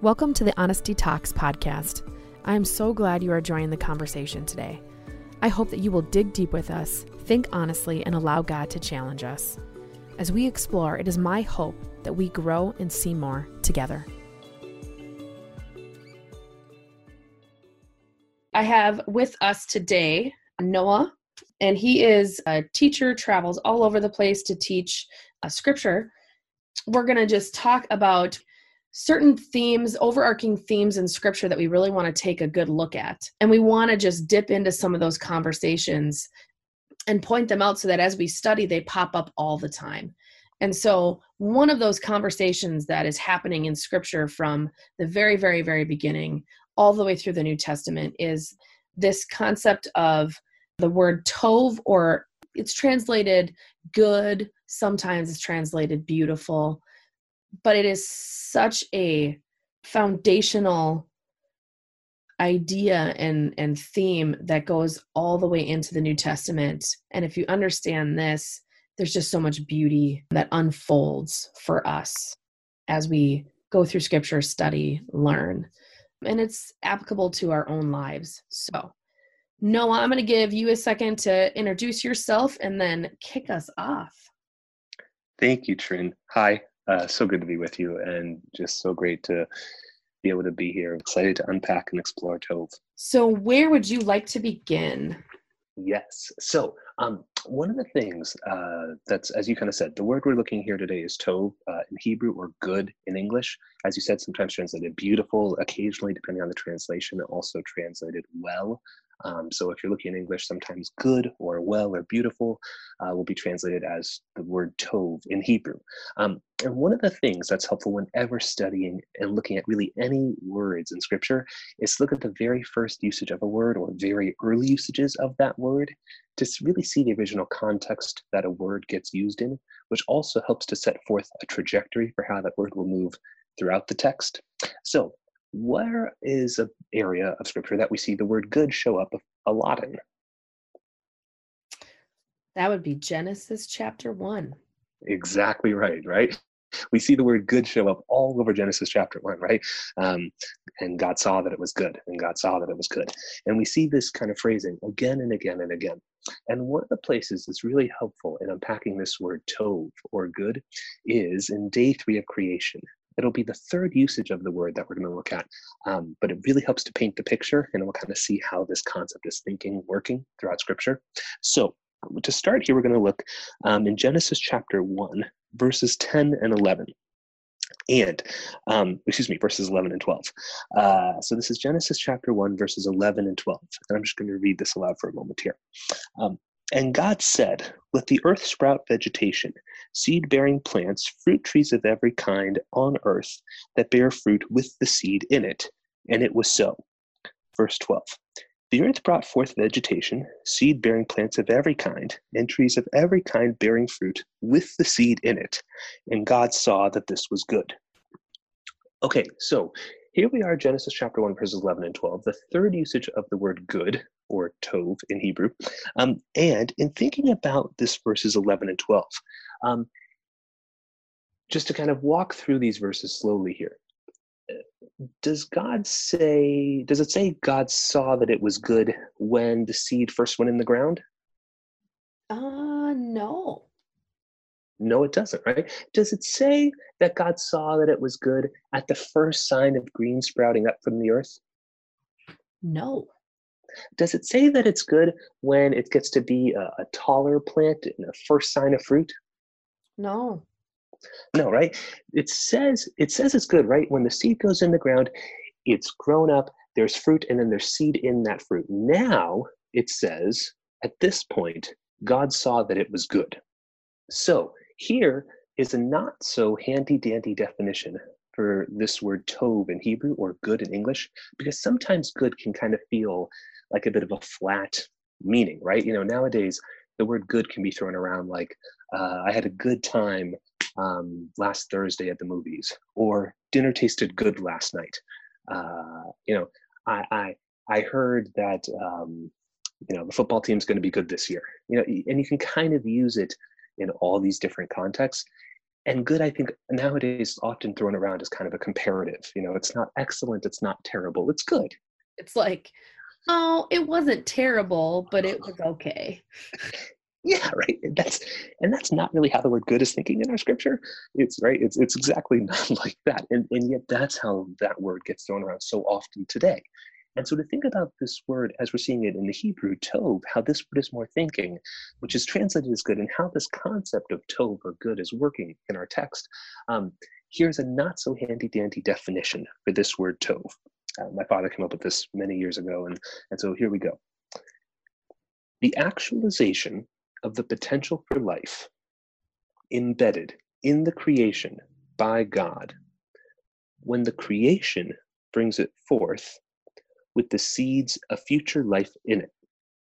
Welcome to the Honesty Talks podcast. I am so glad you are joining the conversation today. I hope that you will dig deep with us, think honestly, and allow God to challenge us. As we explore, it is my hope that we grow and see more together. I have with us today Noah, and he is a teacher, travels all over the place to teach scripture. We're going to just talk about certain themes, overarching themes in scripture that we really want to take a good look at. And we want to just dip into some of those conversations and point them out so that as we study, they pop up all the time. And so one of those conversations that is happening in scripture from the very, very, very beginning all the way through the New Testament is this concept of the word tov, or it's translated good, sometimes it's translated beautiful, but it is such a foundational idea and theme that goes all the way into the New Testament. And if you understand this, there's just so much beauty that unfolds for us as we go through scripture, study, learn. And it's applicable to our own lives. So, Noah, I'm going to give you a second to introduce yourself and then kick us off. Thank you, Trin. Hi. So good to be with you, and just so great to be able to be here. I'm excited to unpack and explore Tov. So where would you like to begin? Yes. So one of the things that's, as you kind of said, the word we're looking here today is Tov in Hebrew, or good in English. As you said, sometimes translated beautiful, occasionally, depending on the translation, also translated well. So if you're looking in English, sometimes good or well or beautiful will be translated as the word tov in Hebrew. And one of the things that's helpful whenever studying and looking at really any words in scripture is to look at the very first usage of a word, or very early usages of that word, to really see the original context that a word gets used in, which also helps to set forth a trajectory for how that word will move throughout the text. So where is an area of scripture that we see the word good show up a lot in? That would be Genesis chapter 1. Exactly right? We see the word good show up all over Genesis chapter 1, right? And God saw that it was good, and God saw that it was good. And we see this kind of phrasing again and again and again. And one of the places that's really helpful in unpacking this word tov, or good, is in day 3 of creation. It'll be the third usage of the word that we're going to look at, but it really helps to paint the picture, and we'll kind of see how this concept is working throughout Scripture. So to start here, we're going to look in Genesis chapter 1, verses 10 and 11. And, verses 11 and 12. So this is Genesis chapter 1, verses 11 and 12. And I'm just going to read this aloud for a moment here. And God said, let the earth sprout vegetation, seed-bearing plants, fruit trees of every kind on earth that bear fruit with the seed in it. And it was so. Verse 12. The earth brought forth vegetation, seed-bearing plants of every kind, and trees of every kind bearing fruit with the seed in it. And God saw that this was good. Okay, so here we are, Genesis chapter 1, verses 11 and 12, the third usage of the word good, or tov in Hebrew. And in thinking about this verses 11 and 12, just to kind of walk through these verses slowly here, does it say God saw that it was good when the seed first went in the ground? No. No, it doesn't, right? Does it say that God saw that it was good at the first sign of green sprouting up from the earth? No. Does it say that it's good when it gets to be a taller plant and a first sign of fruit? No. No, right? It says it's good, right? When the seed goes in the ground, it's grown up, there's fruit, and then there's seed in that fruit. Now, it says, at this point, God saw that it was good. So here is a not so handy-dandy definition for this word tov in Hebrew, or good in English, because sometimes good can kind of feel like a bit of a flat meaning, right? You know, nowadays, the word good can be thrown around like, I had a good time last Thursday at the movies, or dinner tasted good last night. I heard that the football team's going to be good this year. And you can kind of use it in all these different contexts. And good, I think, nowadays is often thrown around as kind of a comparative. It's not excellent, it's not terrible, it's good. It's like, oh, it wasn't terrible, but it was okay. Yeah, right. And that's not really how the word good is thinking in our scripture. It's right. It's exactly not like that. And yet that's how that word gets thrown around so often today. And so to think about this word as we're seeing it in the Hebrew, tov, how this word is more thinking, which is translated as good, and how this concept of tov or good is working in our text. Here's a not so handy dandy definition for this word tov. My father came up with this many years ago, and so here we go. The actualization of the potential for life embedded in the creation by God, when the creation brings it forth with the seeds of future life in it.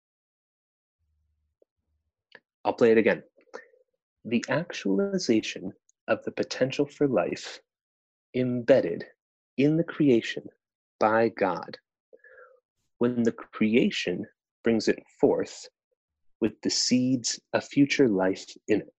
I'll play it again. The actualization of the potential for life embedded in the creation by God, when the creation brings it forth with the seeds of future life in it.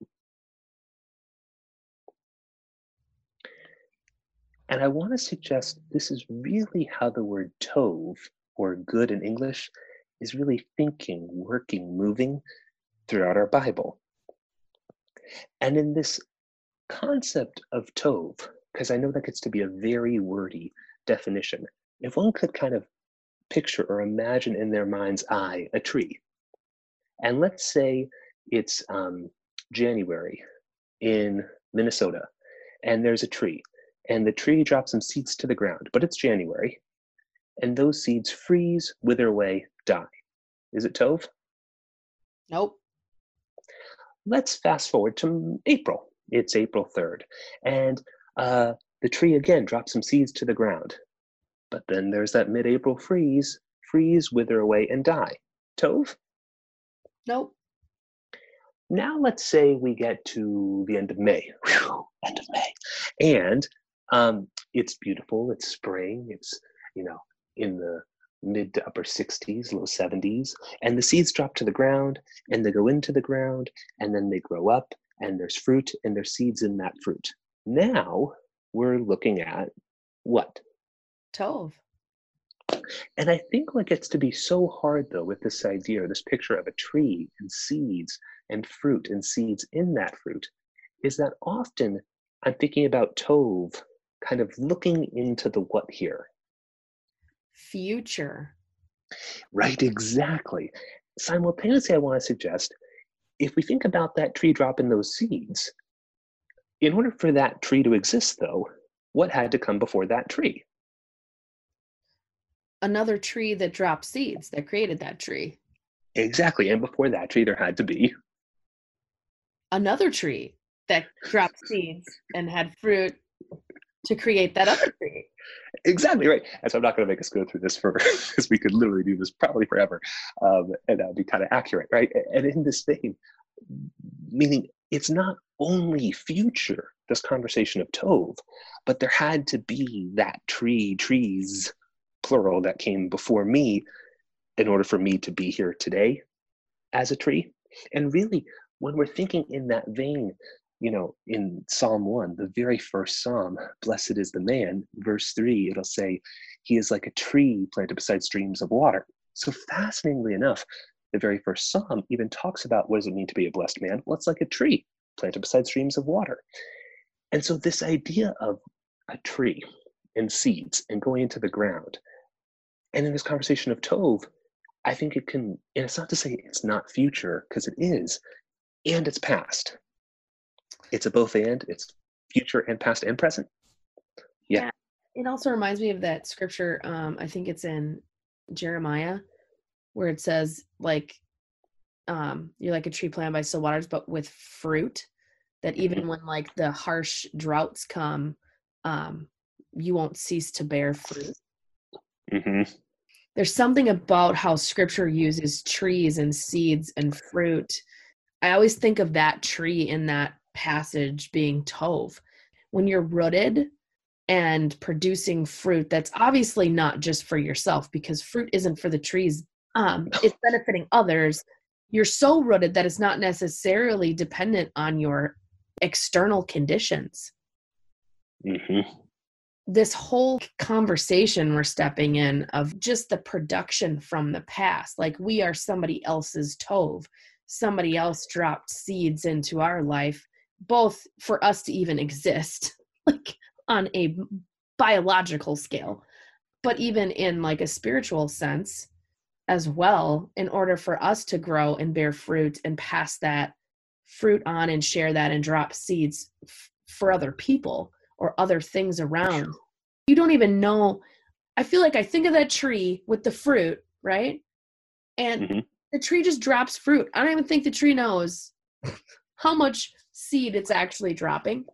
And I want to suggest this is really how the word tov, or good in English, is really thinking, working, moving throughout our Bible. And in this concept of tov, because I know that gets to be a very wordy definition, if one could kind of picture or imagine in their mind's eye a tree, and let's say it's January in Minnesota, and there's a tree, and the tree drops some seeds to the ground, but it's January, and those seeds freeze, wither away, die. Is it tov? Nope. Let's fast forward to April. It's April 3rd, and the tree again drops some seeds to the ground, but then there's that mid-April freeze, wither away, and die. Tov? Nope. Now let's say we get to the end of May. Whew, end of May. And it's beautiful, it's spring, it's, in the mid to upper 60s, low 70s, and the seeds drop to the ground, and they go into the ground, and then they grow up, and there's fruit, and there's seeds in that fruit. Now we're looking at what? Tov. And I think what gets to be so hard, though, with this idea, this picture of a tree and seeds and fruit and seeds in that fruit, is that often I'm thinking about tov kind of looking into the what here. Future. Right, exactly. Simultaneously, I want to suggest, if we think about that tree dropping those seeds, in order for that tree to exist, though, what had to come before that tree? Another tree that dropped seeds that created that tree. Exactly, and before that tree, there had to be another tree that dropped seeds and had fruit to create that other tree. Exactly right. And so I'm not going to make us go through this because we could literally do this probably forever, and that would be kind of accurate, right? And in this vein, meaning it's not only future, this conversation of tov, but there had to be that trees, plural, that came before me in order for me to be here today as a tree. And really, when we're thinking in that vein, in Psalm 1, the very first Psalm, blessed is the man, verse 3, it'll say, he is like a tree planted beside streams of water. So fascinatingly enough, the very first Psalm even talks about what does it mean to be a blessed man? Well, it's like a tree planted beside streams of water. And so this idea of a tree and seeds and going into the ground, and in this conversation of tov, I think it can, and it's not to say it's not future, because it is, and it's past. It's a both and, it's future and past and present. Yeah. It also reminds me of that scripture, I think it's in Jeremiah, where it says, like, you're like a tree planted by still waters, but with fruit, that even when like the harsh droughts come, you won't cease to bear fruit. Mm-hmm. There's something about how scripture uses trees and seeds and fruit. I always think of that tree in that passage being tov. When you're rooted and producing fruit, that's obviously not just for yourself, because fruit isn't for the trees. It's benefiting others. You're so rooted that it's not necessarily dependent on your external conditions. Mm-hmm. This whole conversation we're stepping in of just the production from the past, like we are somebody else's tov. Somebody else dropped seeds into our life, both for us to even exist, like on a biological scale, but even in like a spiritual sense as well, in order for us to grow and bear fruit and pass that fruit on and share that and drop seeds for other people or other things around. You don't even know. I feel like I think of that tree with the fruit, right? And Mm-hmm. the tree just drops fruit. I don't even think the tree knows how much seed it's actually dropping,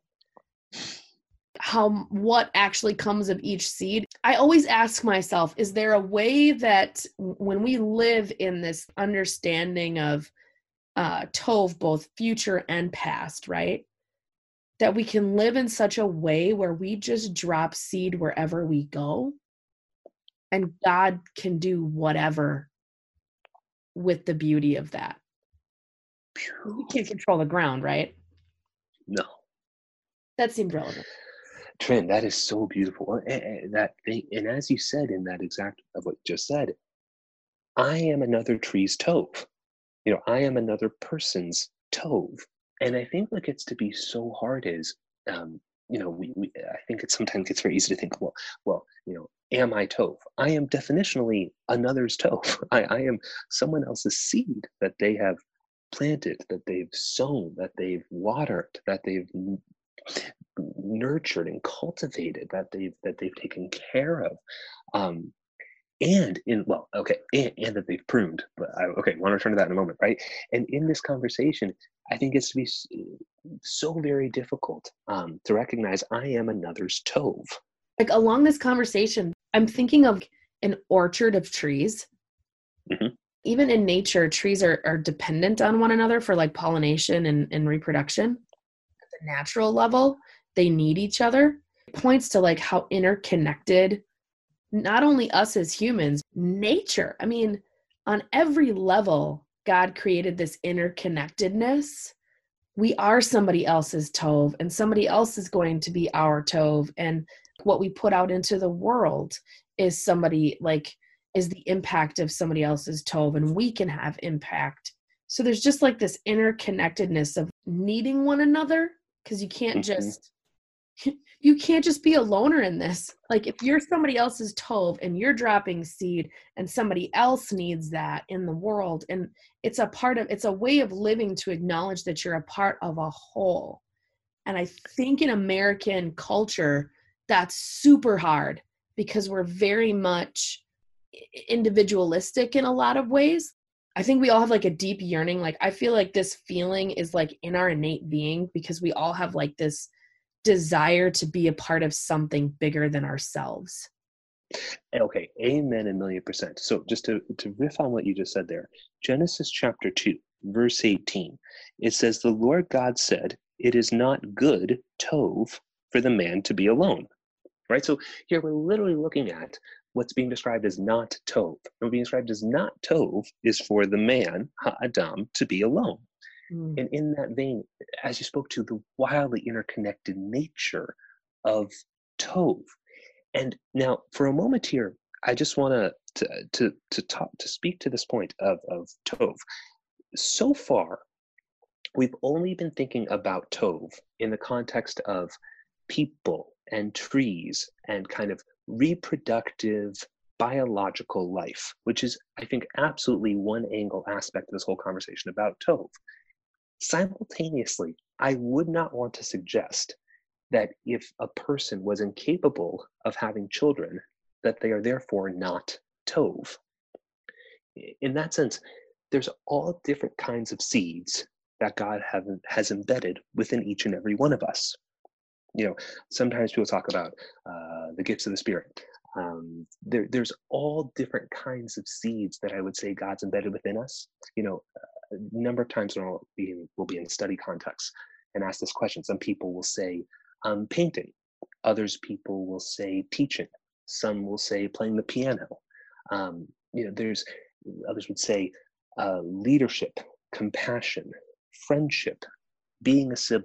what actually comes of each seed. I always ask myself, is there a way that when we live in this understanding of tov, both future and past, right, that we can live in such a way where we just drop seed wherever we go and God can do whatever with the beauty of that? We can't control the ground, right? No. That seemed relevant. Trent, that is so beautiful. That thing, and as you said in that exact of what you just said, I am another tree's tov. I am another person's tov. And I think what gets to be so hard is, I think it sometimes gets very easy to think, am I tov? I am definitionally another's tov. I am someone else's seed that they have planted, that they've sown, that they've watered, that they've nurtured and cultivated, that they've taken care of. And that they've pruned. But I want to return to that in a moment, right? And in this conversation, I think it's to be so very difficult to recognize I am another's tov. Like along this conversation, I'm thinking of an orchard of trees. Mm-hmm. Even in nature, trees are dependent on one another for like pollination and reproduction. At the natural level, they need each other. It points to like how interconnected not only us as humans, nature. I mean, on every level, God created this interconnectedness. We are somebody else's tov, and somebody else is going to be our tov. And what we put out into the world is is the impact of somebody else's tov, and we can have impact. So there's just like this interconnectedness of needing one another, because you can't just be a loner in this. Like if you're somebody else's tov and you're dropping seed and somebody else needs that in the world, and it's a way of living to acknowledge that you're a part of a whole. And I think in American culture, that's super hard because we're very much individualistic in a lot of ways. I think we all have like a deep yearning. Like I feel like this feeling is like in our innate being because we all have like this desire to be a part of something bigger than ourselves. Okay, amen, 1,000,000%. So just to riff on what you just said there, Genesis chapter 2, verse 18, it says, "The Lord God said, it is not good, tov, for the man to be alone." Right? So here we're literally looking at what's being described as not tov. What's being described as not tov is for the man, ha'adam, to be alone. And in that vein, as you spoke to the wildly interconnected nature of tov. And now, for a moment here, I just want to speak to this point of tov. So far, we've only been thinking about tov in the context of people and trees and kind of reproductive biological life, which is, I think, absolutely one angle aspect of this whole conversation about tov. Simultaneously, I would not want to suggest that if a person was incapable of having children, that they are therefore not tov. In that sense, there's all different kinds of seeds that God has embedded within each and every one of us. Sometimes people talk about the gifts of the Spirit. There's all different kinds of seeds that I would say God's embedded within us. A number of times when we'll be in study contexts and ask this question, some people will say painting, others people will say teaching, some will say playing the piano. There's others would say leadership, compassion, friendship, being a sibling.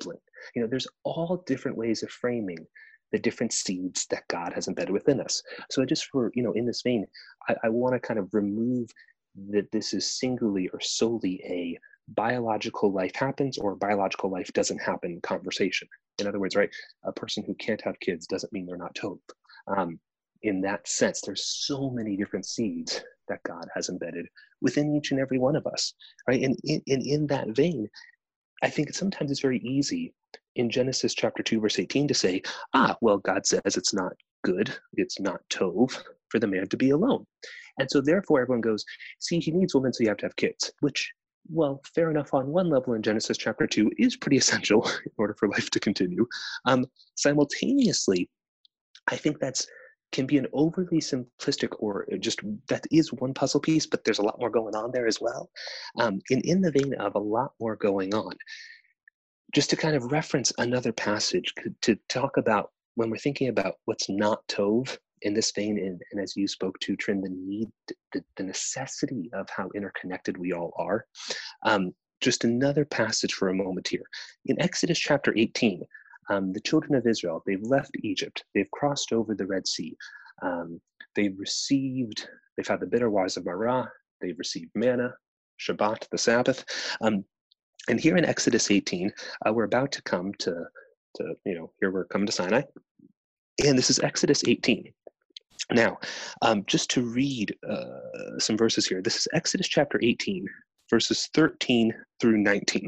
There's all different ways of framing the different seeds that God has embedded within us. So in this vein, I want to kind of remove that this is singularly or solely a biological life happens or biological life doesn't happen conversation. In other words, right, a person who can't have kids doesn't mean they're not tov. In that sense, there's so many different seeds that God has embedded within each and every one of us, right? And in that vein, I think sometimes it's very easy in Genesis chapter 2, verse 18 to say, well, God says it's not good, it's not tov for the man to be alone. And so therefore everyone goes, see, he needs women, so you have to have kids, which, well, fair enough on one level in Genesis chapter 2 is pretty essential in order for life to continue. Simultaneously, I think can be an overly simplistic, or just that is one puzzle piece, but there's a lot more going on there as well. In the vein of a lot more going on, just to kind of reference another passage to talk about when we're thinking about what's not tov in this vein, and as you spoke to, Trin, the necessity of how interconnected we all are. Just another passage for a moment here. In Exodus chapter 18, the children of Israel, they've left Egypt, they've crossed over the Red Sea, they've had the bitter waters of Marah, they've received manna, Shabbat, the Sabbath. And here in Exodus 18, we're about to come to here we're coming to Sinai. And this is Exodus 18. Now, just to read some verses here, this is Exodus chapter 18, verses 13 through 19.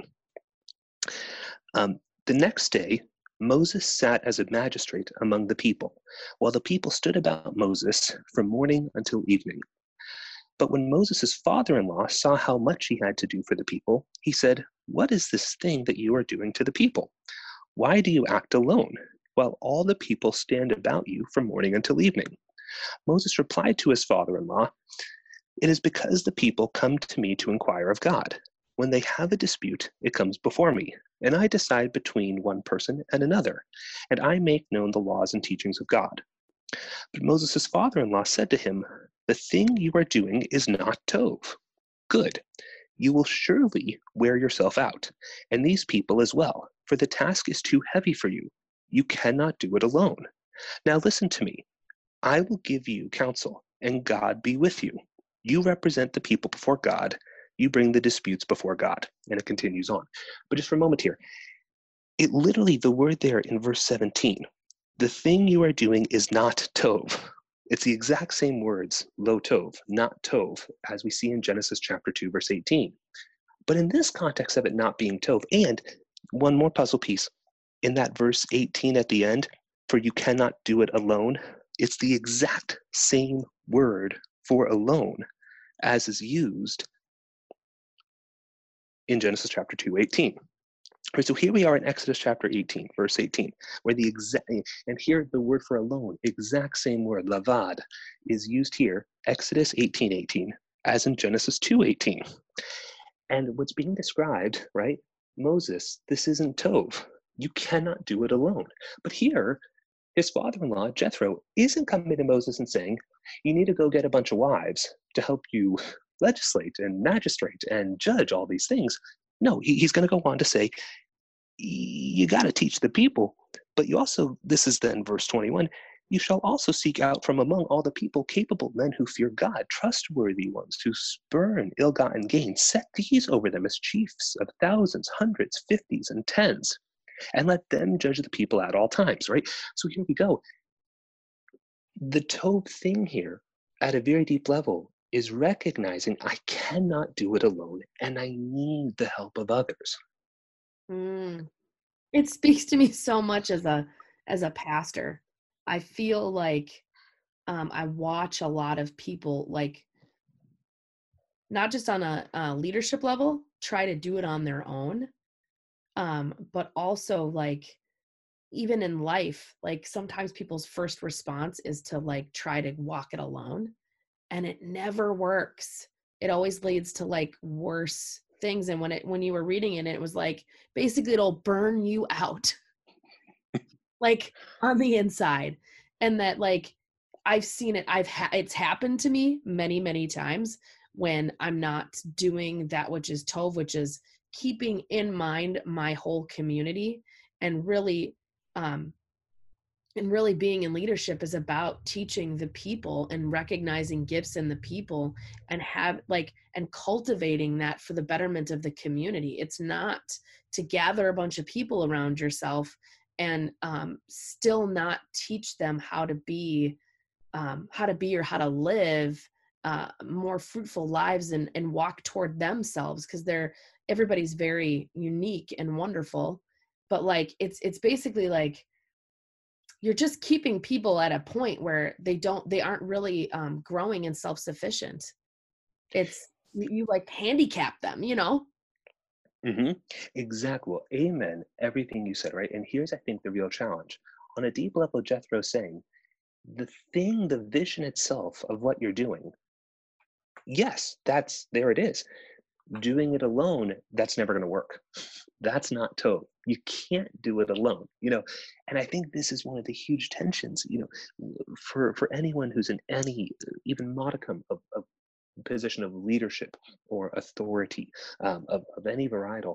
The next day, Moses sat as a magistrate among the people, while the people stood about Moses from morning until evening. But when Moses' father-in-law saw how much he had to do for the people, he said, "What is this thing that you are doing to the people? Why do you act alone, while all the people stand about you from morning until evening?" Moses replied to his father-in-law, "It is because the people come to me to inquire of God. When they have a dispute, it comes before me, and I decide between one person and another, and I make known the laws and teachings of God." But Moses' father-in-law said to him, "The thing you are doing is not tov. Good. You will surely wear yourself out, and these people as well, for the task is too heavy for you. You cannot do it alone. Now listen to me. I will give you counsel, and God be with you. You represent the people before God. You bring the disputes before God." And it continues on. But just for a moment here, it literally, the word there in verse 17, the thing you are doing is not tov. It's the exact same words, lo tov, not tov, as we see in Genesis chapter 2, verse 18. But in this context of it not being tov, and one more puzzle piece, in that verse 18 at the end, for you cannot do it alone, it's the exact same word for alone as is used in Genesis chapter 2:18. So here we are in Exodus chapter 18, verse 18, where and here the word for alone, exact same word, lavad, is used here, Exodus 18:18, as in Genesis 2:18. And what's being described, right? Moses, this isn't tov. You cannot do it alone. But here, his father-in-law, Jethro, isn't coming to Moses and saying, you need to go get a bunch of wives to help you legislate and magistrate and judge all these things. No, he's going to go on to say, you got to teach the people, but you also, this is then verse 21, you shall also seek out from among all the people capable men who fear God, trustworthy ones who spurn ill-gotten gain. Set these over them as chiefs of thousands, hundreds, fifties, and tens, and let them judge the people at all times, right? So here we go. The Tov thing here, at a very deep level, is recognizing I cannot do it alone, and I need the help of others. It speaks to me so much as a pastor. I feel like I watch a lot of people, like, not just on a leadership level, try to do it on their own, but also, like, even in life, like, sometimes people's first response is to, like, try to walk it alone, and it never works. It always leads to, like, worse things. And when you were reading it, it was like, basically it'll burn you out like on the inside. And that, like, I've seen it, it's happened to me many, many times when I'm not doing that which is tov, which is keeping in mind my whole community and really um, and really being in leadership is about teaching the people and recognizing gifts in the people and and cultivating that for the betterment of the community. It's not to gather a bunch of people around yourself and still not teach them how to be or how to live more fruitful lives and walk toward themselves, because everybody's very unique and wonderful. But like it's basically like you're just keeping people at a point where they aren't really growing and self-sufficient. It's you like handicap them, you know? Hmm. Exactly. Well, amen. Everything you said, right? And here's, I think, the real challenge. On a deep level, Jethro's saying the vision itself of what you're doing, yes, there it is. Doing it alone, that's never going to work. That's not Tov. You can't do it alone, And I think this is one of the huge tensions, for anyone who's in any even modicum of position of leadership or authority, of any varietal,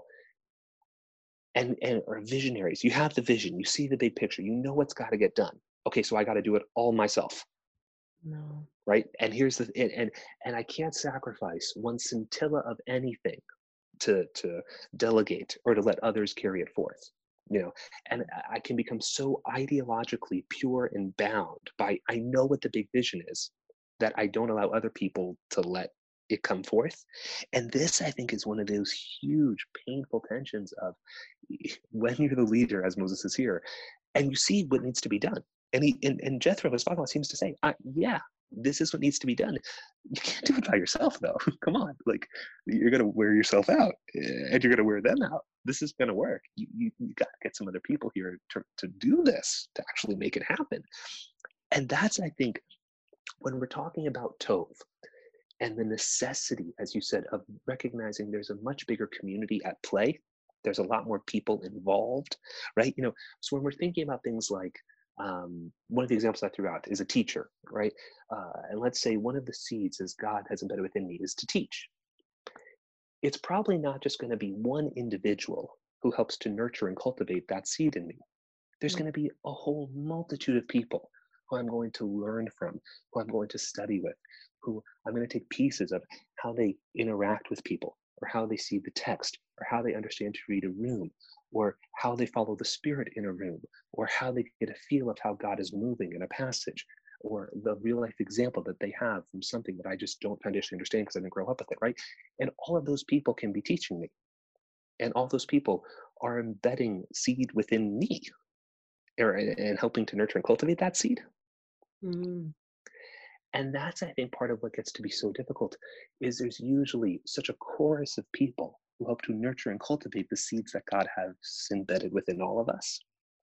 and or visionaries. You have the vision, you see the big picture, you know what's got to get done. Okay, so I got to do it all myself. No. Right? And here's and I can't sacrifice one scintilla of anything to delegate or to let others carry it forth. And I can become so ideologically pure and bound by, I know what the big vision is, that I don't allow other people to let it come forth. And this, I think, is one of those huge painful tensions of when you're the leader, as Moses is here, and you see what needs to be done. And Jethro, his father, seems to say, yeah, this is what needs to be done. You can't do it by yourself, though. Come on, like, you're gonna wear yourself out, and you're gonna wear them out. This is gonna work. You got to get some other people here to do this, to actually make it happen. And that's, I think, when we're talking about Tov and the necessity, as you said, of recognizing there's a much bigger community at play. There's a lot more people involved, right? So when we're thinking about things like, one of the examples I threw out is a teacher, right? And let's say one of the seeds, as God has embedded within me, is to teach. It's probably not just going to be one individual who helps to nurture and cultivate that seed in me. There's going to be a whole multitude of people who I'm going to learn from, who I'm going to study with, who I'm going to take pieces of how they interact with people, or how they see the text, or how they understand to read a room, or how they follow the Spirit in a room, or how they get a feel of how God is moving in a passage, or the real life example that they have from something that I just don't foundationally understand because I didn't grow up with it, right? And all of those people can be teaching me. And all those people are embedding seed within me, and helping to nurture and cultivate that seed. Mm. And that's, I think, part of what gets to be so difficult, is there's usually such a chorus of people who help to nurture and cultivate the seeds that God has embedded within all of us.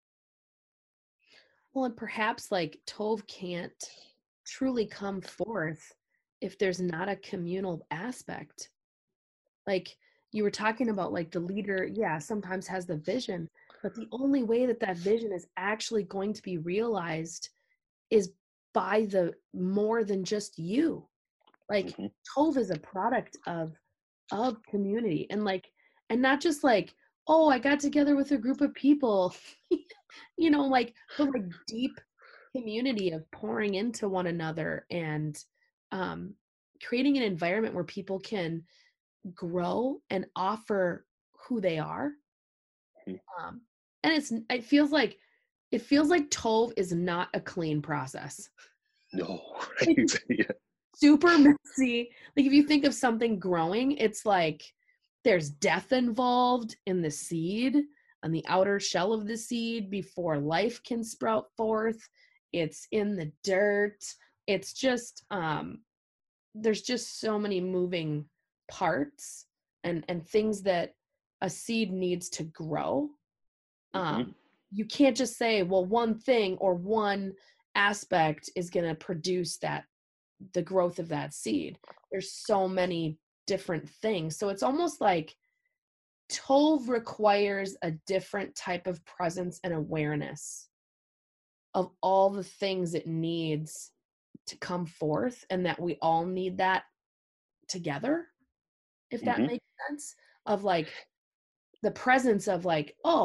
Well, and perhaps like Tov can't truly come forth if there's not a communal aspect. Like you were talking about, like the leader, yeah, sometimes has the vision, but the only way that that vision is actually going to be realized is by the more than just you. Like Mm-hmm. Tov is a product of community, and not just like, oh, I got together with a group of people, but like deep community of pouring into one another and um, creating an environment where people can grow and offer who they are. Um, and it feels like Tov is not a clean process. No, right? Yeah. Super messy. Like if you think of something growing, it's like there's death involved in the seed, on the outer shell of the seed before life can sprout forth. It's in the dirt. It's just there's just so many moving parts and things that a seed needs to grow. Mm-hmm. You can't just say, well, one thing or one aspect is going to produce the growth of that seed. There's so many different things. So it's almost like Tov requires a different type of presence and awareness of all the things it needs to come forth, and that we all need that together, if that Mm-hmm. makes sense, of like the presence of like, oh,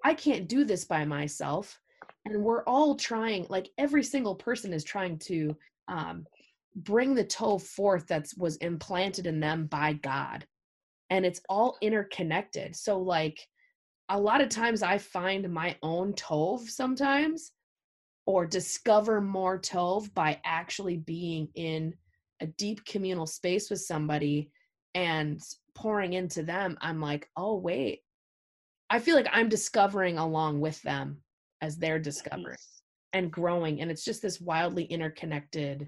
I can't do this by myself. And we're all trying, like every single person is trying to bring the tov forth that was implanted in them by God. And it's all interconnected. So like a lot of times I find my own tov sometimes, or discover more tov by actually being in a deep communal space with somebody and pouring into them. I'm like, oh wait, I feel like I'm discovering along with them as they're discovering and growing. And it's just this wildly interconnected,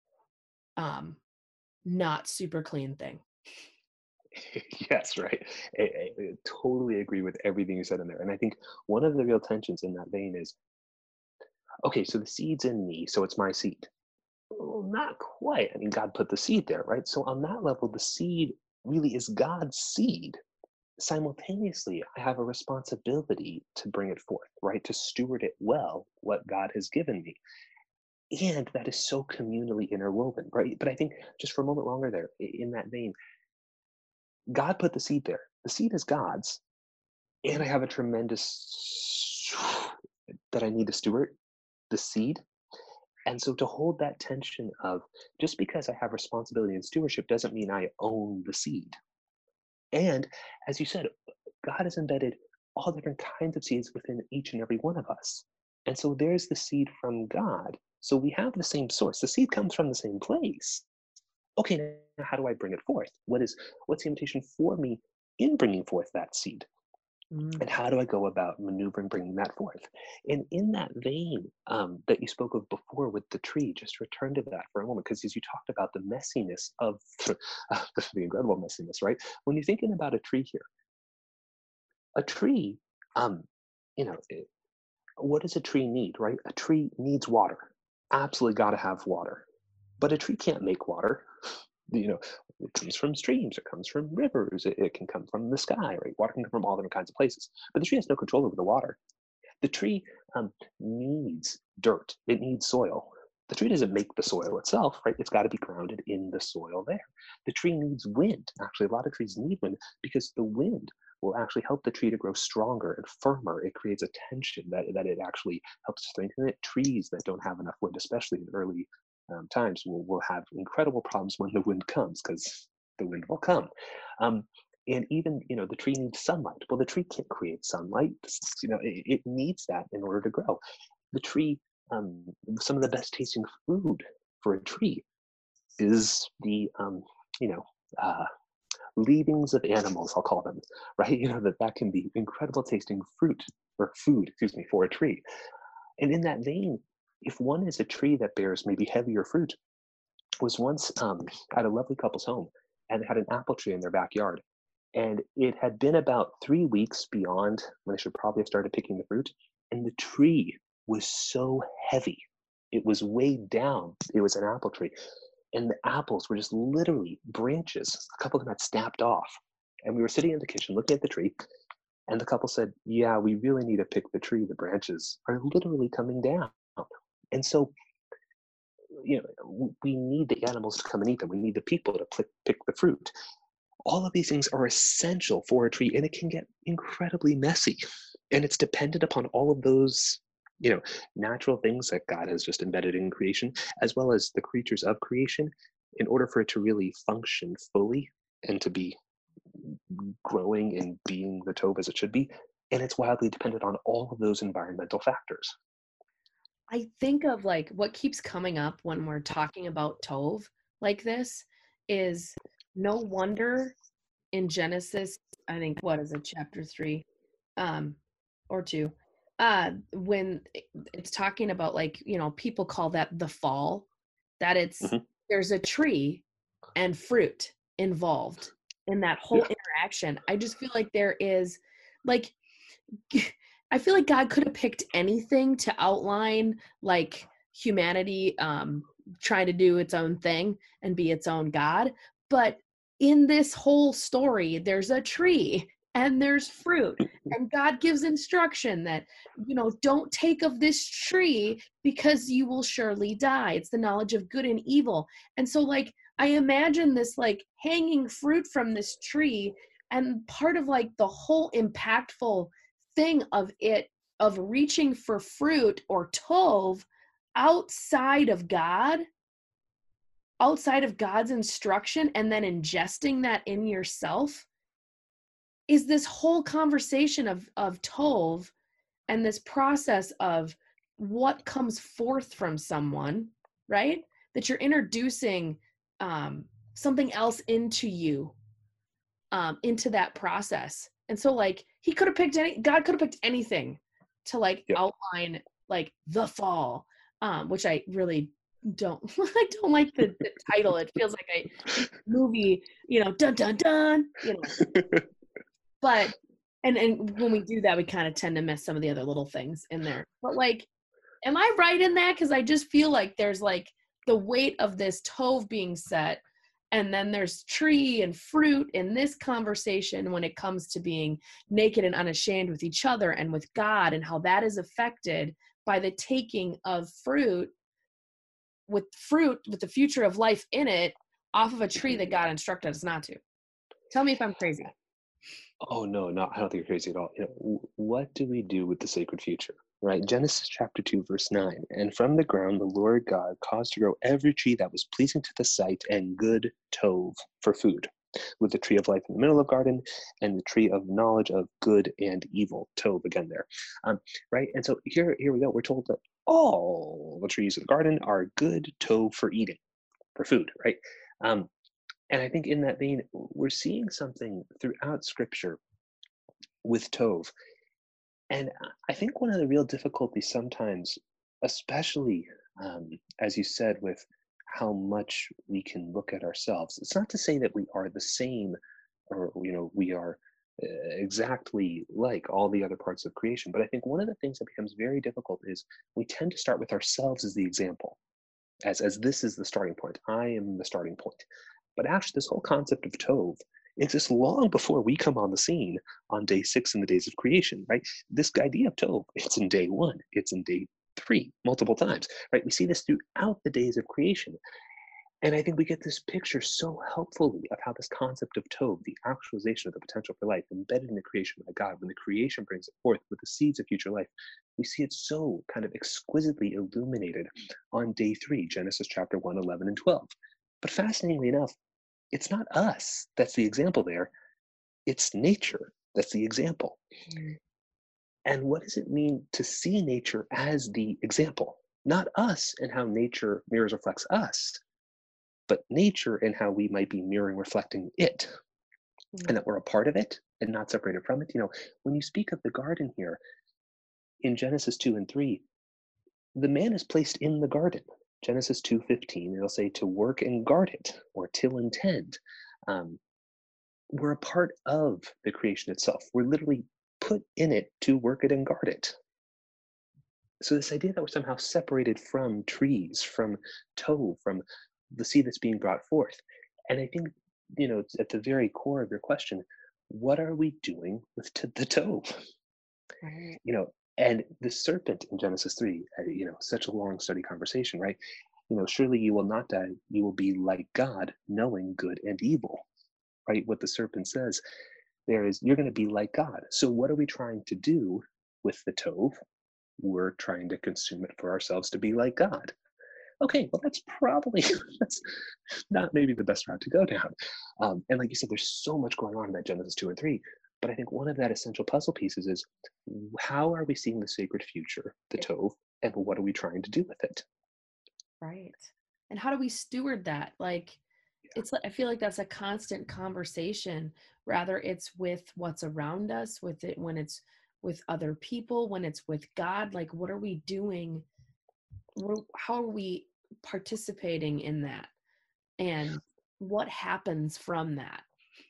not super clean thing. Yes, right. I totally agree with everything you said in there. And I think one of the real tensions in that vein is, okay, so the seed's in me, so it's my seed. Well, not quite. I mean, God put the seed there, right? So on that level, the seed really is God's seed. Simultaneously, I have a responsibility to bring it forth, right? To steward it well, what God has given me. And that is so communally interwoven, right? But I think just for a moment longer there, in that vein, God put the seed there. The seed is God's, and I have a tremendous that I need to steward the seed. And so to hold that tension of just because I have responsibility and stewardship doesn't mean I own the seed. And as you said, God has embedded all different kinds of seeds within each and every one of us. And so there's the seed from God. So we have the same source. The seed comes from the same place. Okay, now how do I bring it forth? What's the invitation for me in bringing forth that seed? And how do I go about maneuvering bringing that forth? And in that vein that you spoke of before with the tree, just return to that for a moment, because as you talked about the messiness of the incredible messiness, right? When you're thinking about a tree here, a tree, you know, what does a tree need, right? A tree needs water. Absolutely got to have water. But a tree can't make water. You know, it comes from streams, it comes from rivers, it can come from the sky, right? Water can come from all different kinds of places. But the tree has no control over the water. The tree needs dirt, it needs soil. The tree doesn't make the soil itself, right? It's got to be grounded in the soil there. The tree needs wind. Actually, a lot of trees need wind because the wind will actually help the tree to grow stronger and firmer. It creates a tension that it actually helps strengthen it. Trees that don't have enough wind, especially in early times, will have incredible problems when the wind comes, because the wind will come. And even, the tree needs sunlight. Well, the tree can't create sunlight. It needs that in order to grow. The tree, some of the best tasting food for a tree is the, leavings of animals, I'll call them, right? That can be incredible tasting fruit or food, excuse me, for a tree. And in that vein, if one is a tree that bears maybe heavier fruit, was once at a lovely couple's home, and they had an apple tree in their backyard. And it had been about 3 weeks beyond when they should probably have started picking the fruit. And the tree was so heavy. It was weighed down. It was an apple tree. And the apples were just literally branches. A couple of them had snapped off. And we were sitting in the kitchen looking at the tree. And the couple said, yeah, we really need to pick the tree. The branches are literally coming down. And so, we need the animals to come and eat them. We need the people to pick the fruit. All of these things are essential for a tree, and it can get incredibly messy. And it's dependent upon all of those, natural things that God has just embedded in creation, as well as the creatures of creation, in order for it to really function fully and to be growing and being the Tov as it should be. And it's wildly dependent on all of those environmental factors. I think of like what keeps coming up when we're talking about Tov like this is no wonder in Genesis, I think, what is it, chapter 3 or 2, when it's talking about like, people call that the fall, that there's a tree and fruit involved in that whole interaction. I just feel like there is like I feel like God could have picked anything to outline like humanity trying to do its own thing and be its own God. But in this whole story, there's a tree and there's fruit. And God gives instruction that, don't take of this tree because you will surely die. It's the knowledge of good and evil. And so like, I imagine this like hanging fruit from this tree, and part of like the whole impactful thing of reaching for fruit or tov outside of God's instruction, and then ingesting that in yourself, is this whole conversation of tov, and this process of what comes forth from someone, right? That you're introducing something else into you, into that process. And so like God could have picked anything to like outline like the fall, which I really don't I don't like the title. It feels like a movie, dun dun dun, but and when we do that, we kind of tend to miss some of the other little things in there. But like, am I right in that? Because I just feel like there's like the weight of this tov being set, and then there's tree and fruit in this conversation when it comes to being naked and unashamed with each other and with God, and how that is affected by the taking of fruit with the future of life in it off of a tree that God instructed us not to. Tell me if I'm crazy. Oh no, I don't think you're crazy at all. What do we do with the sacred future? Right? Genesis chapter 2, verse 9. And from the ground the Lord God caused to grow every tree that was pleasing to the sight and good tov for food, with the tree of life in the middle of the garden and the tree of knowledge of good and evil, tov again there. Right? And so here we go. We're told that all the trees of the garden are good tov for eating, for food, right? And I think in that vein, we're seeing something throughout Scripture with tov. And I think one of the real difficulties sometimes, especially as you said, with how much we can look at ourselves, it's not to say that we are the same, or we are exactly like all the other parts of creation. But I think one of the things that becomes very difficult is we tend to start with ourselves as the example, as this is the starting point. I am the starting point. But actually, this whole concept of tov exists long before we come on the scene on day 6 in the days of creation, right? This idea of tov, it's in day 1, it's in day 3, multiple times, right? We see this throughout the days of creation. And I think we get this picture so helpfully of how this concept of tov, the actualization of the potential for life, embedded in the creation by God, when the creation brings it forth with the seeds of future life, we see it so kind of exquisitely illuminated on day 3, Genesis chapter 1, 11, and 12. But fascinatingly enough, it's not us that's the example there. It's nature that's the example. Mm. And what does it mean to see nature as the example? Not us and how nature mirrors, reflects us, but nature and how we might be mirroring, reflecting it. Mm. And that we're a part of it and not separated from it. When you speak of the garden here, in Genesis 2 and 3, the man is placed in the garden. Genesis 2:15, it'll say to work and guard it, or till and tend. We're a part of the creation itself. We're literally put in it to work it and guard it. So this idea that we're somehow separated from trees, from tov, from the seed that's being brought forth. And I think, it's at the very core of your question, what are we doing with the tov? Right. And the serpent in Genesis 3, such a long study conversation, right? Surely you will not die. You will be like God, knowing good and evil, right? What the serpent says there is, you're going to be like God. So what are we trying to do with the tov? We're trying to consume it for ourselves to be like God. Okay, well, that's not maybe the best route to go down. And like you said, there's so much going on in that Genesis 2 and 3. But I think one of that essential puzzle pieces is, how are we seeing the sacred future, the tov, and what are we trying to do with it? Right. And how do we steward that? Like, I feel like that's a constant conversation, rather it's with what's around us, with it, when it's with other people, when it's with God. Like, what are we doing? How are we participating in that? And what happens from that?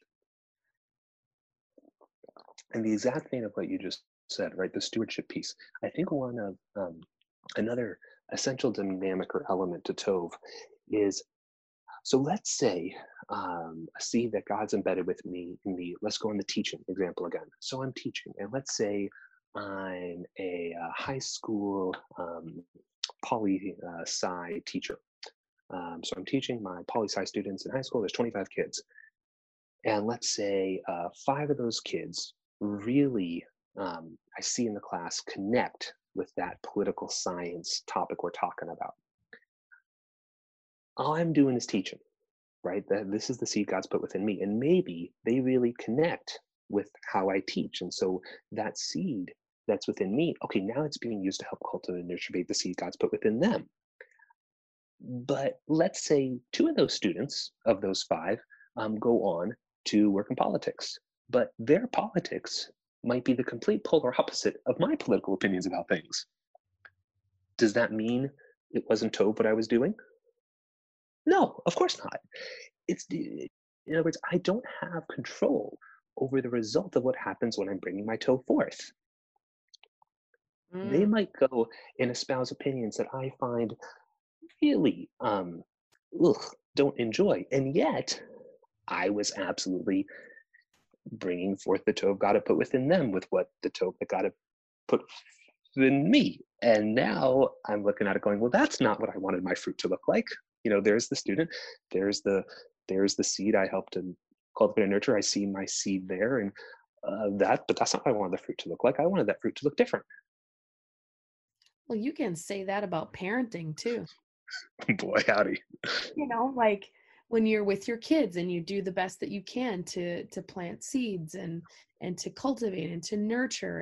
And the exact thing of what you just said, right? The stewardship piece. I think one of another essential dynamic or element to tov is, so let's say a seed that God's embedded with me in let's go on the teaching example again. So I'm teaching, and let's say I'm a high school poli-sci teacher. So I'm teaching my poli-sci students in high school. There's 25 kids. And let's say 5 of those kids really I see in the class connect with that political science topic we're talking about. All I'm doing is teaching, right? That this is the seed God's put within me. And maybe they really connect with how I teach. And so that seed that's within me, okay, now it's being used to help cultivate and nurture the seed God's put within them. But let's say two of those students of those five go on to work in politics, but their politics might be the complete polar opposite of my political opinions about things. Does that mean it wasn't Tov what I was doing? No, of course not. In other words, I don't have control over the result of what happens when I'm bringing my Tov forth. They Mm. might go and espouse opinions that I find really don't enjoy, and yet I was absolutely bringing forth the Tov God had put within them with what the Tov that God had put within me. And now I'm looking at it going, well, that's not what I wanted my fruit to look like. There's the student, there's the seed I helped to cultivate and nurture. I see my seed there, and but that's not what I wanted the fruit to look like. I wanted that fruit to look different. Well, you can say that about parenting too. Boy, howdy. Like when you're with your kids and you do the best that you can to plant seeds and to cultivate and to nurture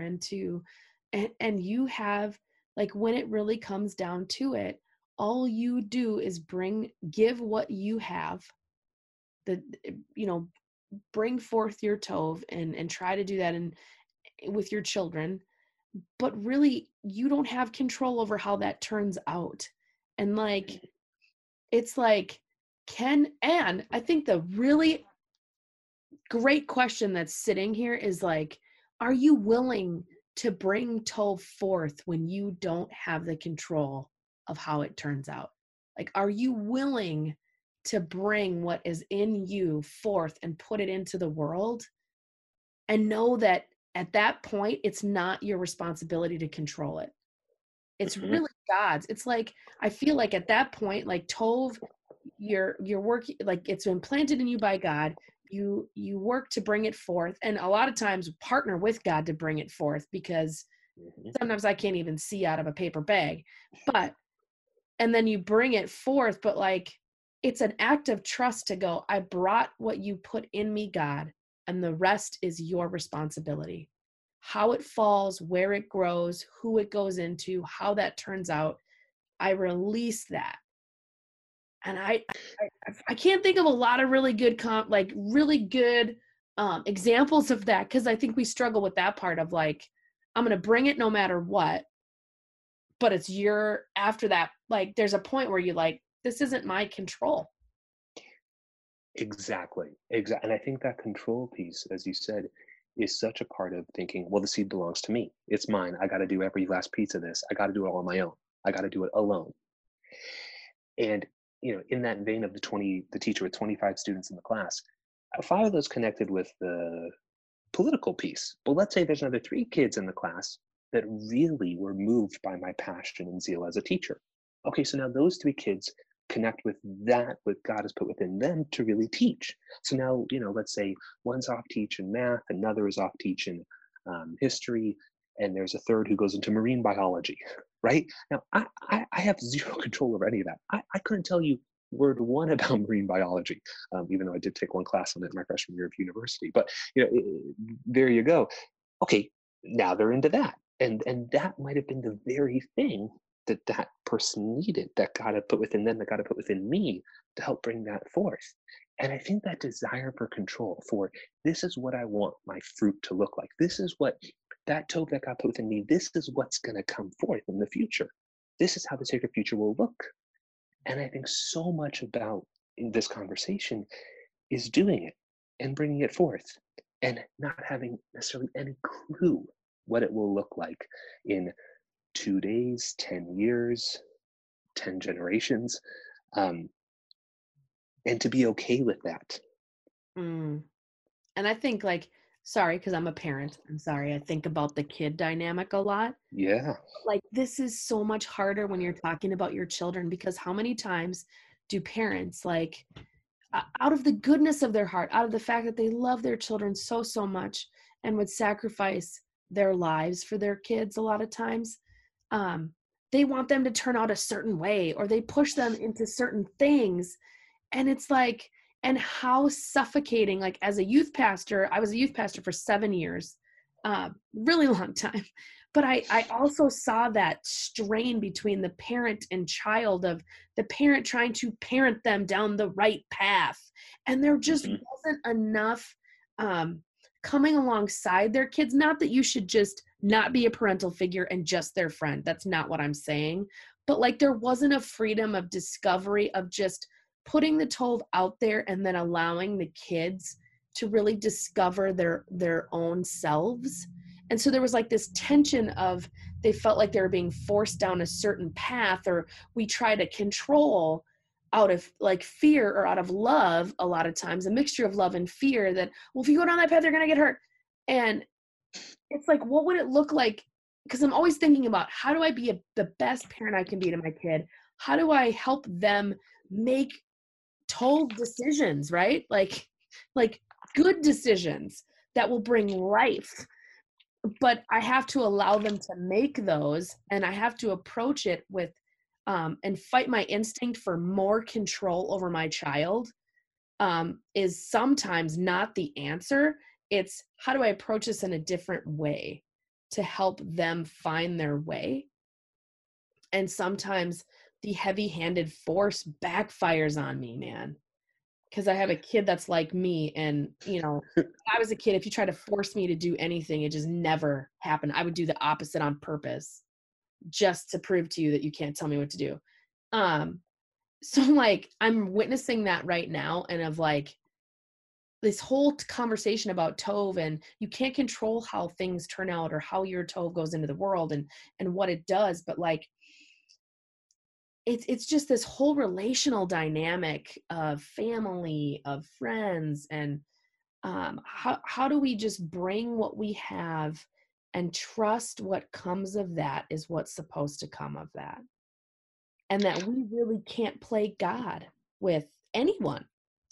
and you have, like, when it really comes down to it, all you do is give what you have, the bring forth your Tov and try to do that with your children, but really you don't have control over how that turns out. And like, it's like, and I think the really great question that's sitting here is like, are you willing to bring Tov forth when you don't have the control of how it turns out? Like, are you willing to bring what is in you forth and put it into the world and know that at that point, it's not your responsibility to control it? It's really God's. It's like, I feel like at that point, like Tov, your work, like it's been planted in you by God. You work to bring it forth, and a lot of times partner with God to bring it forth, because sometimes I can't even see out of a paper bag. And then you bring it forth, but like, it's an act of trust to go, I brought what you put in me, God, and the rest is your responsibility. How it falls, where it grows, who it goes into, how that turns out, I release that. And I can't think of a lot of really good examples of that, because I think we struggle with that part of like, I'm going to bring it no matter what, but it's after that, like there's a point where you like, this isn't my control. Exactly. And I think that control piece, as you said, is such a part of thinking, well, the seed belongs to me. It's mine. I got to do every last piece of this. I got to do it all on my own. I got to do it alone. And, in that vein of the teacher with 25 students in the class, 5 of those connected with the political piece. But let's say there's another 3 kids in the class that really were moved by my passion and zeal as a teacher. Okay, so now those 3 kids connect with what God has put within them to really teach. So now, let's say one's off teaching math, another is off teaching history, and there's a third who goes into marine biology, right? Now, I have zero control over any of that. I couldn't tell you word one about marine biology, even though I did take one class on it in my freshman year of university. But there you go. Okay, now they're into that, and that might have been the very thing that person needed, that God had put within them, that God had put within me to help bring that forth. And I think that desire for control, for this is what I want my fruit to look like. This is what that Tov that God put within me, this is what's going to come forth in the future. This is how the sacred future will look. And I think so much about in this conversation is doing it and bringing it forth and not having necessarily any clue what it will look like in 2 days, 10 years, 10 generations, and to be okay with that. And I think, like, sorry, because I'm a parent, I'm sorry, I think about the kid dynamic a lot. Yeah. Like, this is so much harder when you're talking about your children, because how many times do parents, like, out of the goodness of their heart, out of the fact that they love their children so much and would sacrifice their lives for their kids a lot of times. They want them to turn out a certain way, or they push them into certain things. And it's like, and how suffocating, like as a youth pastor, I was a youth pastor for 7 years, really long time. But I also saw that strain between the parent and child, of the parent trying to parent them down the right path. And there just wasn't enough coming alongside their kids. Not that you should just not be a parental figure and just their friend. That's not what I'm saying. But like there wasn't a freedom of discovery, of just putting the Tov out there and then allowing the kids to really discover their own selves. And so there was like this tension of, they felt like they were being forced down a certain path, or we try to control out of like fear or out of love, a lot of times, a mixture of love and fear, that, well, if you go down that path, you're going to get hurt. And it's like, what would it look like? Because I'm always thinking about, how do I be the best parent I can be to my kid? How do I help them make Tov decisions, right? Like good decisions that will bring life. But I have to allow them to make those, and I have to approach it with and fight my instinct for more control over my child, is sometimes not the answer. It's, how do I approach this in a different way to help them find their way? And sometimes the heavy-handed force backfires on me, man. Because I have a kid that's like me, and when I was a kid, if you try to force me to do anything, it just never happened. I would do the opposite on purpose, just to prove to you that you can't tell me what to do. So like, I'm witnessing that right now, and of like this whole conversation about Tov, and you can't control how things turn out or how your Tov goes into the world and what it does, but like, it's just this whole relational dynamic of family, of friends, and how do we just bring what we have and trust what comes of that is what's supposed to come of that, and that we really can't play God with anyone,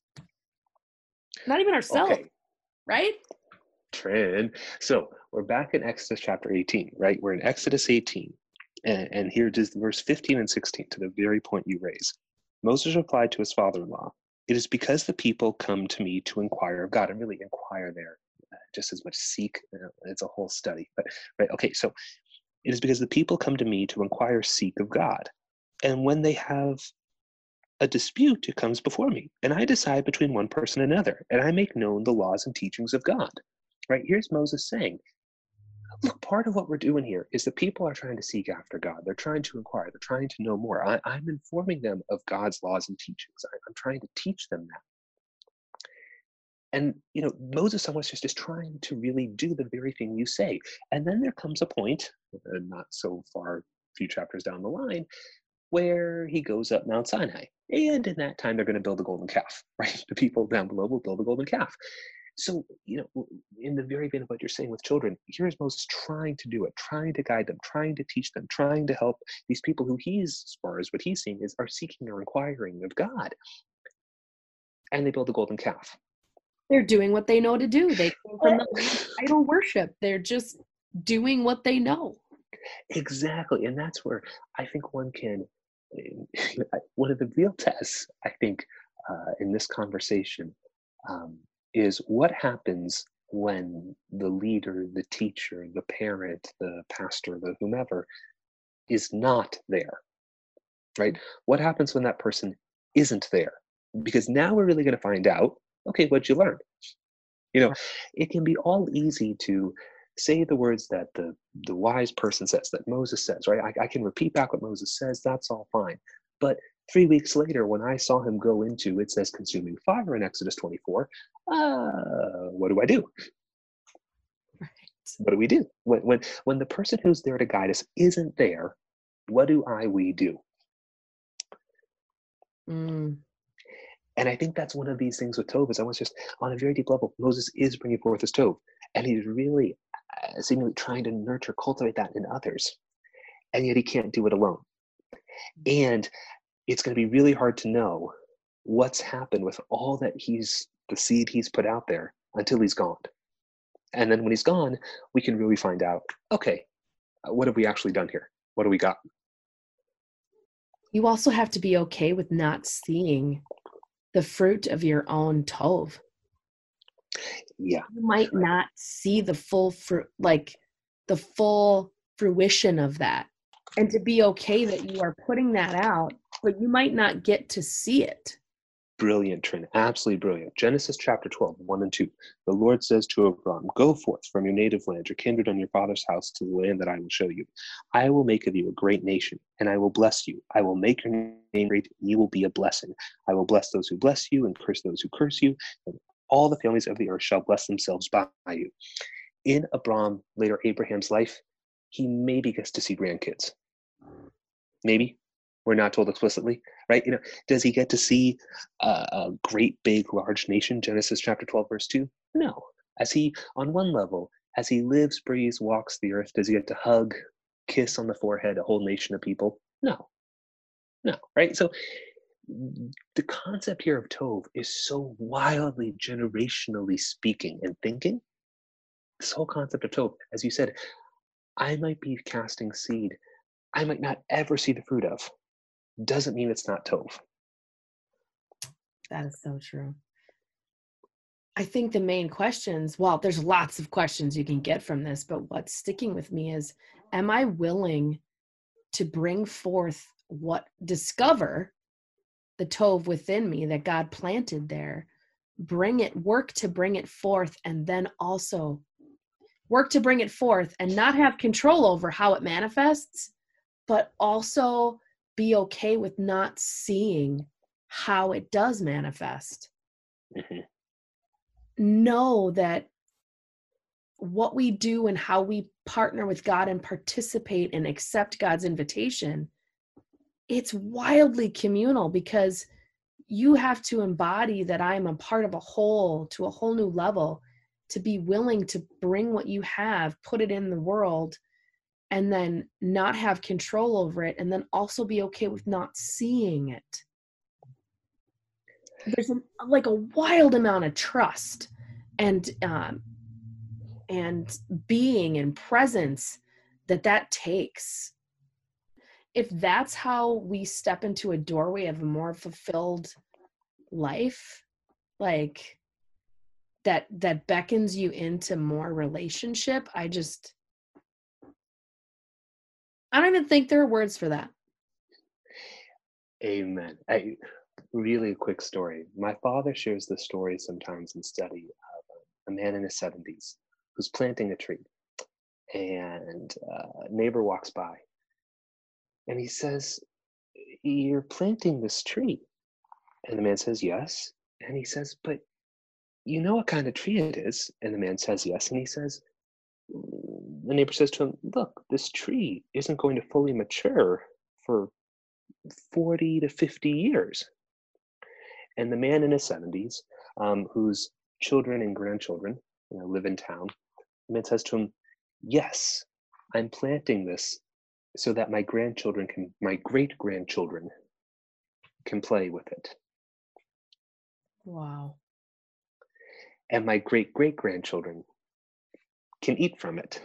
not even ourselves. Okay. Right? Trin. So we're back in Exodus chapter 18, right? We're in Exodus 18. And here it is, verse 15 and 16, to the very point you raise. Moses replied to his father-in-law, "It is because the people come to me to inquire of God." And really, inquire there, just as much seek. It's a whole study. But right, okay, so it is because the people come to me to inquire, seek of God. And when they have a dispute, it comes before me, and I decide between one person and another, and I make known the laws and teachings of God. Right? Here's Moses saying, look, part of what we're doing here is that people are trying to seek after God. They're trying to inquire. They're trying to know more. I'm informing them of God's laws and teachings. I'm trying to teach them that. And, Moses almost just is trying to really do the very thing you say. And then there comes a point, not so far, a few chapters down the line, where he goes up Mount Sinai. And in that time, they're going to build a golden calf, right? The people down below will build a golden calf. So, in the very vein of what you're saying with children, here's Moses trying to do it, trying to guide them, trying to teach them, trying to help these people who he's, as far as what he's seeing, are seeking or inquiring of God. And they build a golden calf. They're doing what they know to do. They came from the idol worship. They're just doing what they know. Exactly. And that's where I think one can, one of the real tests, I think, in this conversation, is what happens when the leader, the teacher, the parent, the pastor, the whomever is not there, right? What happens when that person isn't there? Because now we're really going to find out, okay, what'd you learn? It can be all easy to say the words that the wise person says, that Moses says, right? I can repeat back what Moses says, that's all fine. But 3 weeks later, when I saw him go into, it says, consuming fire in Exodus 24, what do I do? Right. What do we do? When the person who's there to guide us isn't there, what do we do? And I think that's one of these things with Tov, is almost just on a very deep level, Moses is bringing forth his Tov, and he's really seemingly trying to nurture, cultivate that in others, and yet he can't do it alone. And it's going to be really hard to know what's happened with all that the seed he's put out there until he's gone. And then when he's gone, we can really find out, okay, what have we actually done here? What do we got? You also have to be okay with not seeing the fruit of your own tov. Yeah. You might Right. not see the full fruit, like the full fruition of that. And to be okay that you are putting that out, but you might not get to see it. Brilliant, Trin. Absolutely brilliant. Genesis chapter 12, 1 and 2. The Lord says to Abram, go forth from your native land, your kindred and your father's house, to the land that I will show you. I will make of you a great nation, and I will bless you. I will make your name great, and you will be a blessing. I will bless those who bless you, and curse those who curse you, and all the families of the earth shall bless themselves by you. In Abram, later Abraham's life, he maybe gets to see grandkids. Maybe. We're not told explicitly, right? Does he get to see a great, big, large nation? Genesis chapter 12, verse 2? No. As he, on one level, as he lives, breathes, walks the earth, does he get to hug, kiss on the forehead a whole nation of people? No. No, right? So the concept here of Tov is so wildly generationally speaking and thinking. This whole concept of Tov, as you said, I might be casting seed I might not ever see the fruit of. Doesn't mean it's not Tov. That is so true. I think the main questions, well, there's lots of questions you can get from this, but what's sticking with me is, am I willing to bring forth discover the Tov within me that God planted there, work to bring it forth, and then also work to bring it forth and not have control over how it manifests, but also be okay with not seeing how it does manifest. Mm-hmm. Know that what we do and how we partner with God and participate and accept God's invitation, it's wildly communal, because you have to embody that I am a part of a whole to a whole new level, to be willing to bring what you have, put it in the world, and then not have control over it, and then also be okay with not seeing it. There's a wild amount of trust and being and presence that takes. If that's how we step into a doorway of a more fulfilled life, like that beckons you into more relationship, I don't even think there are words for that. Amen. Really quick story. My father shares this story sometimes in study of a man in his 70s who's planting a tree, and a neighbor walks by, and he says, you're planting this tree. And the man says, yes. And he says, but you know what kind of tree it is? And the man says, yes. And he says, the neighbor says to him, look, this tree isn't going to fully mature for 40 to 50 years. And the man in his 70s, whose children and grandchildren live in town, the man says to him, yes, I'm planting this so that my great-grandchildren can play with it. Wow. And my great-great-grandchildren can eat from it.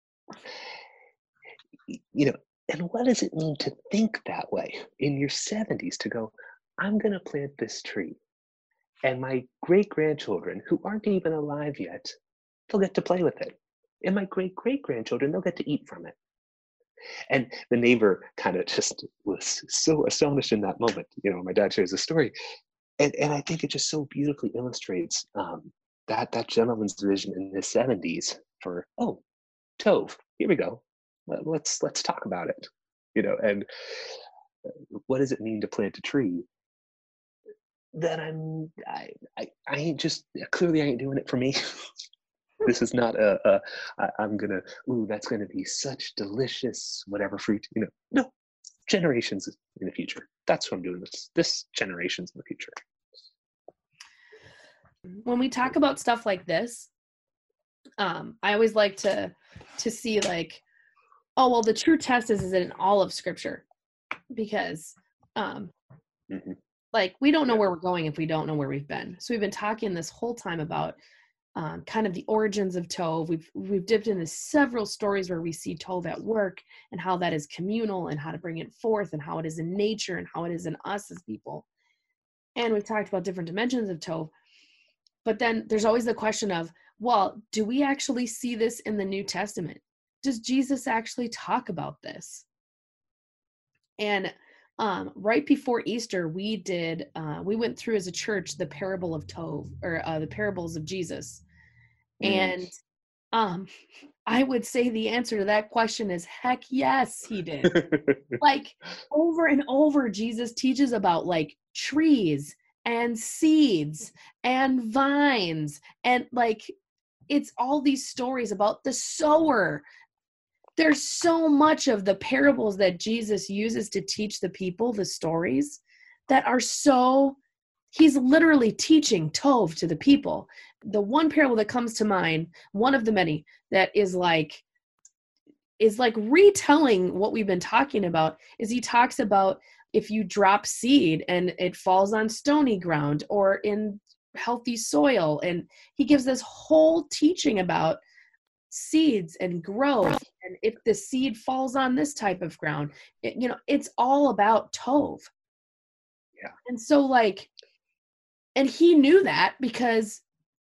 And what does it mean to think that way in your 70s, to go, I'm going to plant this tree, and my great-grandchildren, who aren't even alive yet, they'll get to play with it. And my great-great-grandchildren, they'll get to eat from it. And the neighbor kind of just was so astonished in that moment. My dad shares a story. And I think it just so beautifully illustrates that gentleman's vision in his 70s for, Tov, here we go. Let's talk about it. And what does it mean to plant a tree? That I ain't just, clearly I ain't doing it for me. This is not I'm gonna, that's gonna be such delicious whatever fruit, no, generations in the future. That's what I'm doing, this generations in the future. When we talk about stuff like this, I always like to see like, the true test is it in all of Scripture? Because like, we don't know where we're going if we don't know where we've been. So we've been talking this whole time about kind of the origins of Tov. We've dipped into several stories where we see Tov at work and how that is communal and how to bring it forth and how it is in nature and how it is in us as people. And we've talked about different dimensions of Tov. But then there's always the question of, well, do we actually see this in the New Testament? Does Jesus actually talk about this? And right before Easter, we went through as a church the parable of Tov, or the parables of Jesus. And I would say the answer to that question is heck yes, he did. Like over and over, Jesus teaches about like trees and seeds and vines, and like it's all these stories about the sower. There's so much of the parables that Jesus uses to teach the people, the stories that are so, he's literally teaching Tov to the people. The one parable that comes to mind, one of the many that is like retelling what we've been talking about, is he talks about if you drop seed and it falls on stony ground or in healthy soil. And he gives this whole teaching about seeds and growth. And if the seed falls on this type of ground, it's all about Tov. Yeah. And so like, and he knew that because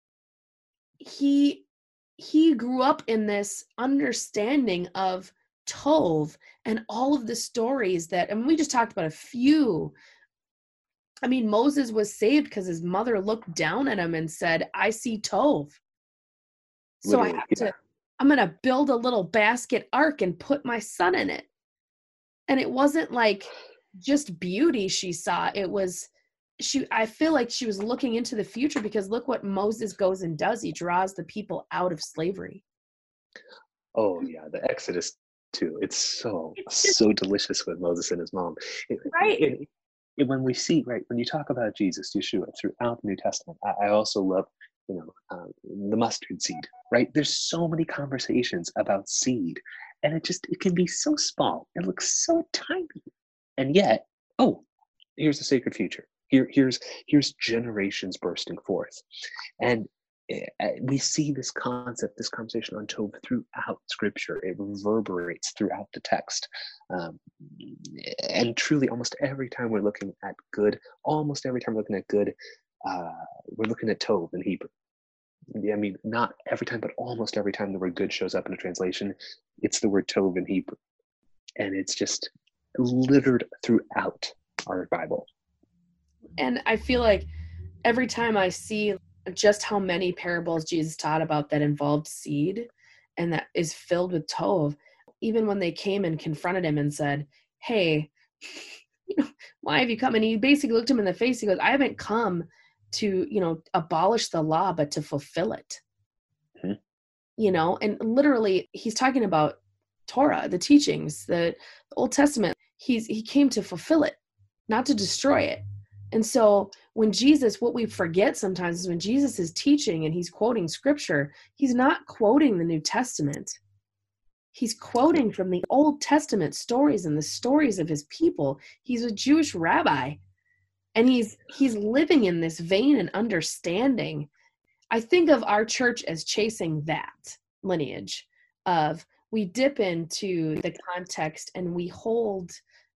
he grew up in this understanding of Tov and all of the stories that, and we just talked about a few. I mean, Moses was saved because his mother looked down at him and said, I see Tov. So literally, I'm going to build a little basket ark and put my son in it. And it wasn't like just beauty she saw. It was, I feel like she was looking into the future, because look what Moses goes and does. He draws the people out of slavery. Oh yeah, the Exodus too. It's so delicious with Moses and his mom. Right. When we see, right, when you talk about Jesus, Yeshua, throughout the New Testament, I also love, the mustard seed, right? There's so many conversations about seed, and it can be so small. It looks so tiny, and yet, here's the sacred future. Here's generations bursting forth, and we see this concept, this conversation on Tov throughout Scripture. It reverberates throughout the text, and truly, almost every time we're looking at good, we're looking at Tov in Hebrew. I mean, not every time, but almost every time the word good shows up in a translation, it's the word Tov in Hebrew, and it's just littered throughout our Bible. And I feel like every time I see just how many parables Jesus taught about that involved seed and that is filled with Tov, even when they came and confronted him and said, hey, why have you come? And he basically looked him in the face. He goes, I haven't come to, abolish the law, but to fulfill it. Mm-hmm. And literally he's talking about Torah, the teachings, the Old Testament. He came to fulfill it, not to destroy it. And so when Jesus, what we forget sometimes is when Jesus is teaching and he's quoting Scripture, he's not quoting the New Testament. He's quoting from the Old Testament stories and the stories of his people. He's a Jewish rabbi, and he's living in this vein and understanding. I think of our church as chasing that lineage of, we dip into the context and we hold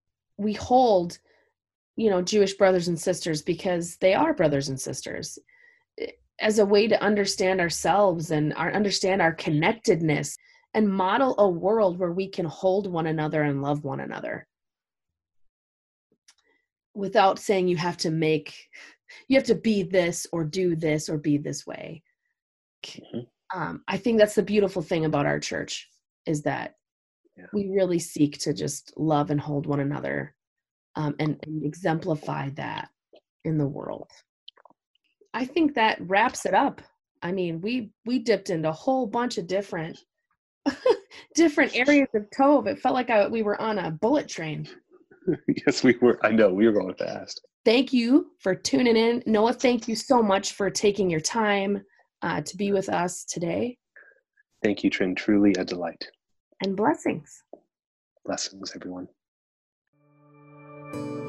Jewish brothers and sisters, because they are brothers and sisters, as a way to understand ourselves and understand our connectedness and model a world where we can hold one another and love one another without saying you have to be this or do this or be this way. Mm-hmm. I think that's the beautiful thing about our church, is that we really seek to just love and hold one another. And exemplify that in the world. I think that wraps it up. I mean, we dipped into a whole bunch of different areas of Tov. It felt like we were on a bullet train. Yes, we were. I know, we were going fast. Thank you for tuning in. Noah, thank you so much for taking your time to be with us today. Thank you, Trin. Truly a delight. And blessings. Blessings, everyone.